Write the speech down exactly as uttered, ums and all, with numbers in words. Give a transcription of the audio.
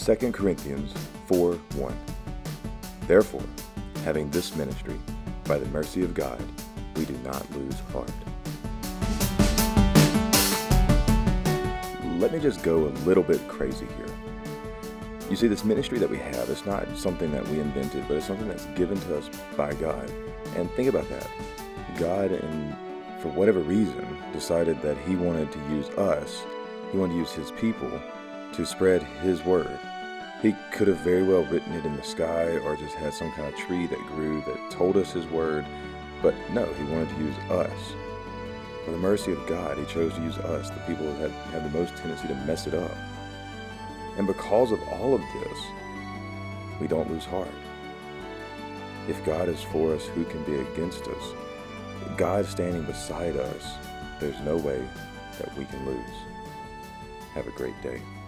Second Corinthians four one. Therefore, having this ministry, by the mercy of God, we do not lose heart. Let me just go a little bit crazy here. You see, this ministry that we have, it's not something that we invented, but it's something that's given to us by God. And think about that. God, and for whatever reason, decided that he wanted to use us, he wanted to use his people to spread his word. He could have very well written it in the sky or just had some kind of tree that grew that told us his word, but no, he wanted to use us. For the mercy of God, he chose to use us, the people who have, have the most tendency to mess it up. And because of all of this, we don't lose heart. If God is for us, who can be against us? If God standing beside us, there's no way that we can lose. Have a great day.